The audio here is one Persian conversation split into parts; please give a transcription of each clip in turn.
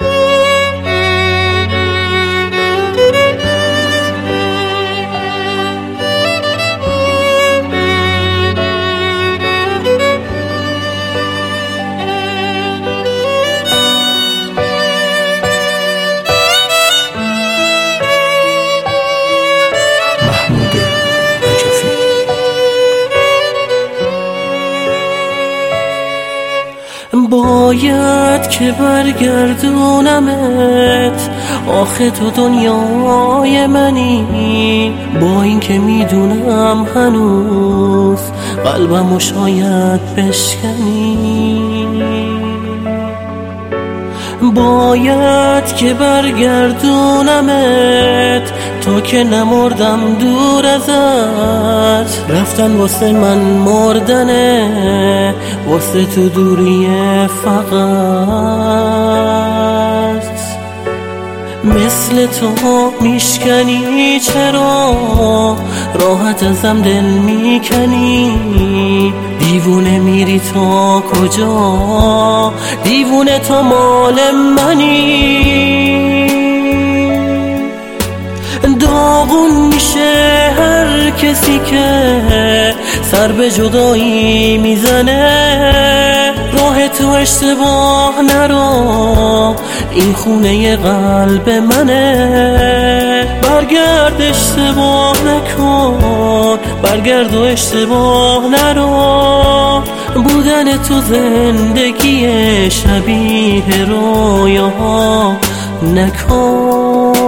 باید که برگردونمت، آخه تو دنیای منی. با این که میدونم هنوز قلبمو شاید بشکنی. باید که برگردونمت، تا که نمردم دور ازت. رفتن واسه من مردنه، واسه تو دوری فقط. مثل تو میشکنی چرا، راحت ازم دل میکنی. دیوونه میری تا کجا، دیوونه تو مال منی. داغون میشه هر کسی که سر به جدایی میزنه. راه تو اشتباه نرو، این خونه قلب منه. برگرد اشتباه نکن، برگرد و اشتباه نرو. بودن تو زندگی شبیه رویاها نکن.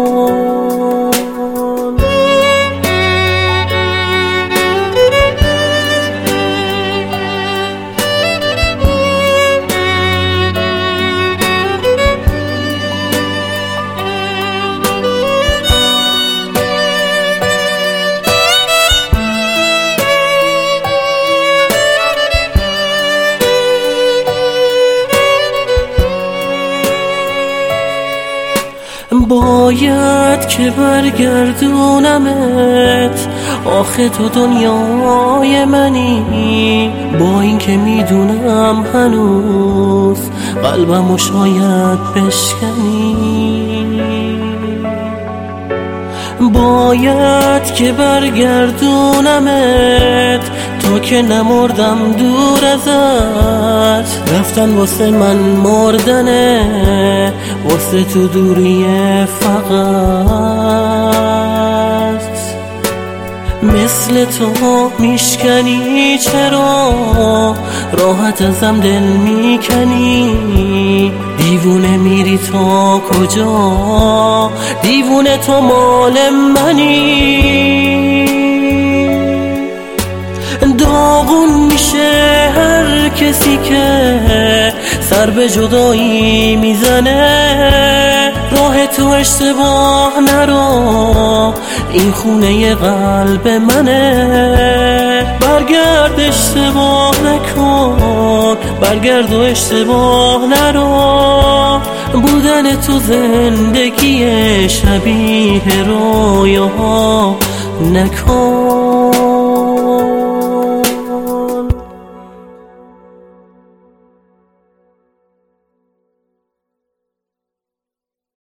باید که برگردونمت، آخه تو دنیای منی. با این که میدونم هنوز قلبمو شاید بشکنی. باید که برگردونمت، تا که نمردم دور ازت. رفتن واسه من مردنه، واسه تو دوری فقط. مثل تو میشکنی چرا، راحت ازم دل میکنی. دیوونه میری تا کجا، دیوونه تو مال منی. داغون میشه هر کسی که سر به جدایی میزنه. راه تو اشتباه نرو، این خونه قلب منه. برگرد اشتباه نکن، برگرد و اشتباه نرو. بودن تو زندگی شبیه رویاها نکن.